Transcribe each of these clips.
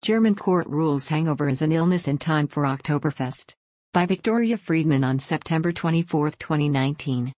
German court rules hangover as an illness in time for Oktoberfest. By Victoria Friedman on September 24, 2019.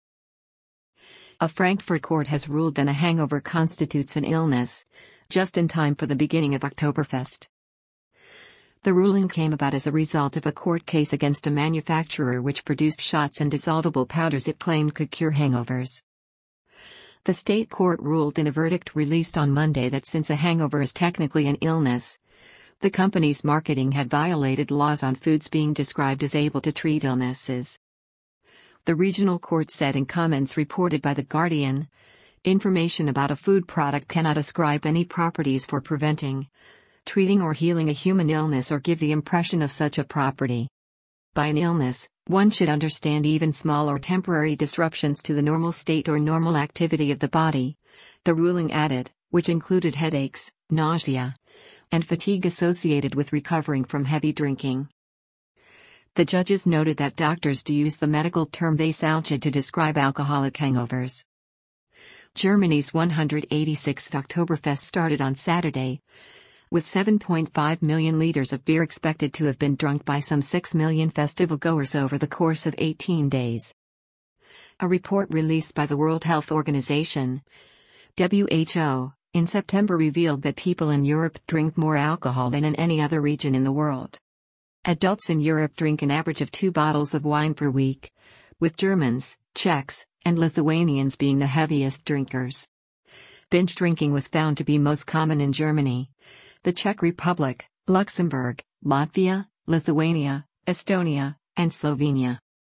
A Frankfurt court has ruled that a hangover constitutes an illness, just in time for the beginning of Oktoberfest. The ruling came about as a result of a court case against a manufacturer which produced shots and dissolvable powders it claimed could cure hangovers. The state court ruled in a verdict released on Monday that since a hangover is technically an illness, the company's marketing had violated laws on foods being described as able to treat illnesses. The regional court said in comments reported by The Guardian, information about a food product cannot ascribe any properties for preventing, treating or healing a human illness or give the impression of such a property. By an illness, one should understand even small or temporary disruptions to the normal state or normal activity of the body, the ruling added, which included headaches, nausea, and fatigue associated with recovering from heavy drinking. The judges noted that doctors do use the medical term vasalgia to describe alcoholic hangovers. Germany's 186th Oktoberfest started on Saturday, with 7.5 million liters of beer expected to have been drunk by some 6 million festival-goers over the course of 18 days. A report released by the World Health Organization, WHO, in September revealed that people in Europe drink more alcohol than in any other region in the world. Adults in Europe drink an average of 2 bottles of wine per week, with Germans, Czechs, and Lithuanians being the heaviest drinkers. Binge drinking was found to be most common in Germany, the Czech Republic, Luxembourg, Latvia, Lithuania, Estonia, and Slovenia.